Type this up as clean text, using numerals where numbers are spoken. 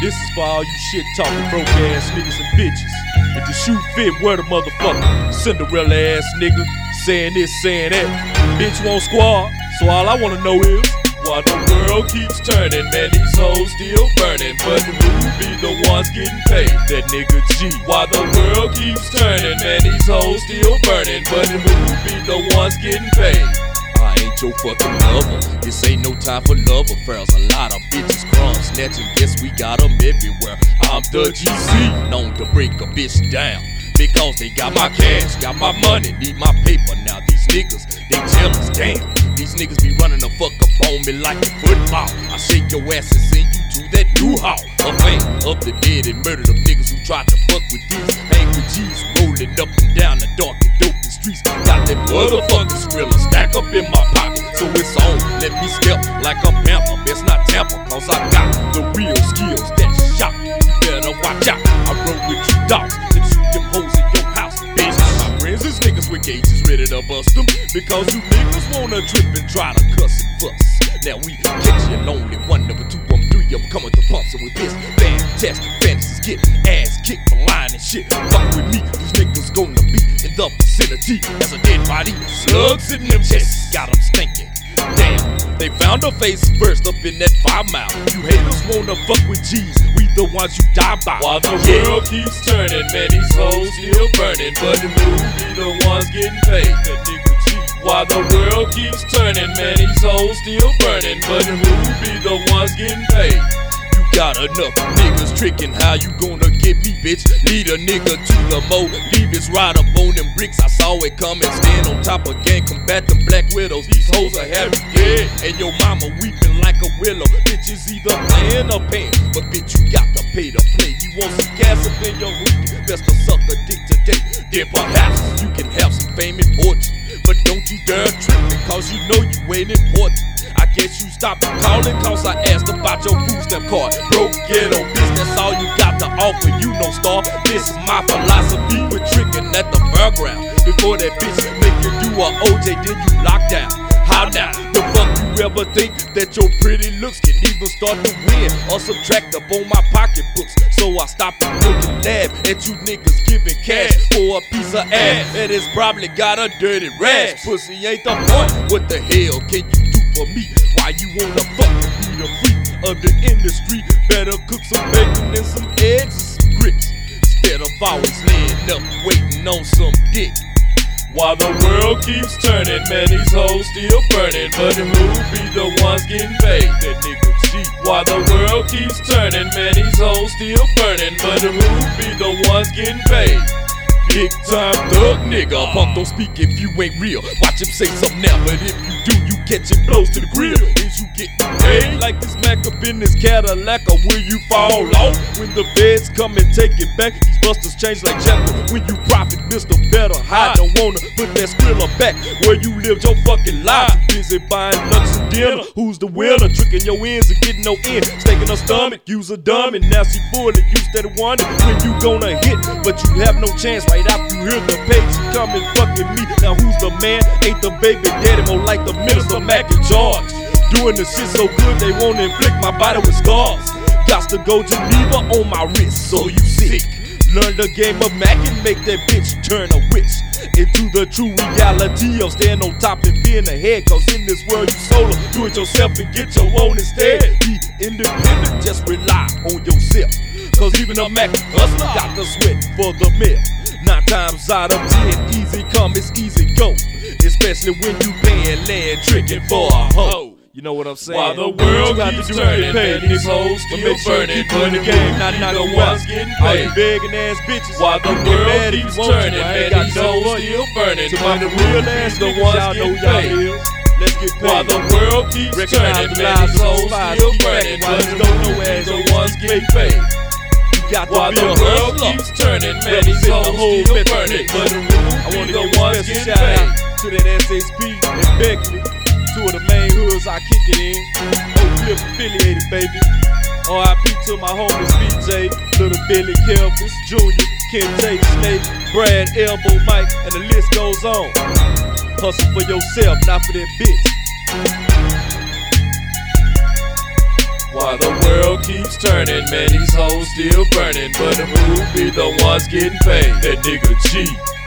This is for all you shit talking broke ass niggas and bitches. If the shoe fit, wear the motherfucker. Cinderella ass nigga, saying this, saying that. Bitch won't squad, so all I wanna know is why the world keeps turning, man, these hoes still burning, but who be the ones getting paid? That nigga G. Why the world keeps turning, man, these hoes still burning, but who be the ones getting paid? I ain't your fucking lover. This ain't no time for love affairs. A lot of bitches crumb snatching, guess we got them everywhere. I'm the GC, known to break a bitch down, because they got my cash, got my money, need my paper. Now these niggas, they jealous, damn. These niggas be running the fuck up on me like a football. I shake your ass and send you to that new hall. A fan of the dead and murder the niggas who tried to fuck with these angry G's rolling up and down the dark and dopey streets. Got that motherfucking Skrilla stack up in my pocket, so it's on. Let me step like a panther, best not tamper, cause I got the real skills that shot. Better watch out, I roll with you dogs that shoot them hoes in your house, bitch. My friends is niggas with gauges ready to bust them, because you niggas wanna trip and try to cuss and fuss. Now we catch you lonely, 1, number 2, 1, 3, I'm coming to pumps and with this fantastic fantasies, get ass kicked for lying and shit. Fuck with me, these niggas gonna be in the vicinity as a dead body, slugs in them chests, got them stinking. Damn, they found her face first up in that 5 mile. You haters wanna fuck with G's, we the ones you die by. While the world keeps turning, man, these hoes still burning, but who be the ones getting paid? That nigga G. While the world keeps turning, man, these hoes still burning, but who be the ones getting paid? Got enough niggas tricking, how you gonna get me, bitch? Lead a nigga to the mo, leave his ride up on them bricks. I saw it coming, stand on top of gang, combat them black widows. These hoes are happy dead, and your mama weeping like a willow. Bitch is either playing or paying, but bitch you got to pay to play. You want some gas up in your hoopty, best to suck a dick today. Then perhaps you can have some fame and fortune, but don't you dare trip me, cause you know you ain't important. I guess you stopped calling cause I asked about your food stamp card. Broke ghetto bitch, that's all you got to offer, you no star. This is my philosophy with tricking at the fairground. Before that bitch make you do a OJ, then you lock down. How now? The fuck you ever think that your pretty looks can even start to win or subtract up on my pocketbooks? So I stopped looking laugh at you niggas giving cash for a piece of ass that has probably got a dirty rash. Pussy ain't the point, what the hell can you do for me? Why you wanna fucking be the freak of the industry? Better cook some bacon and some eggs and some grits, instead of always laying up waiting on some dick. While the world keeps turning, man, these hoes still burning, but who be the ones getting paid? That nigga G. While the world keeps turning, man, these hoes still burning, but who be the ones getting paid? Big time thug nigga, punk don't speak if you ain't real. Watch him say something now, but if you do, you catching blows to the grill. Is you getting paid like this Mac up in this Cadillac, or will you fall off when the feds come and take it back? These busters change like Jekyll when you profit, Mr. Better Hide. Don't wanna put that Skrilla back where you lived your fucking life. Too busy buying lunch and dinner. Who's the winner? Tricking your ends and getting no end. Staking her stomach, use a dummy. Now she full and you steady wonder when you gonna hit, but you have no chance right after you hear the page. She come and fuck with me. Now who's the man? Ain't the baby daddy, more like the minister Mac and George. Doing the shit so good they wanna inflict my body with scars. Got to go Geneva on my wrist, so you sick. Learn the game of Mac and make that bitch turn a witch into the true reality of staying on top and being ahead. Cause in this world you solo, do it yourself and get your own instead. Be independent, just rely on yourself, cause even a Mac hustler got to sweat for the meal. 9 times out of 10, easy come, it's easy go, especially when you paying land tricking for a hoe. You know what I'm saying? While the world keeps turning, man, these hoes still burning, but the game not the ones getting all you paid. begging ass bitches. While the world keeps turning, man, these hoes still burning, but the real ass the niggas, ones y'all know getting y'all paid. is. Let's get paid. While the world keeps turning, man, these hoes still burning, but the ones getting paid. While the world keeps turning, man, these hoes still burning, but the ones getting paid. To that SHP and Beckley, 2 of the main hoods I kick it in. Oak Cliff affiliated, baby. R.I.P. to my homies BJ, Little Billy, Kelvis, Jr., Kente, Snake, Brad, Elbow, Mike, and the list goes on. Hustle for yourself, not for that bitch. While the world keeps turning, man, these hoes still burning. But who be the ones getting paid? That nigga G.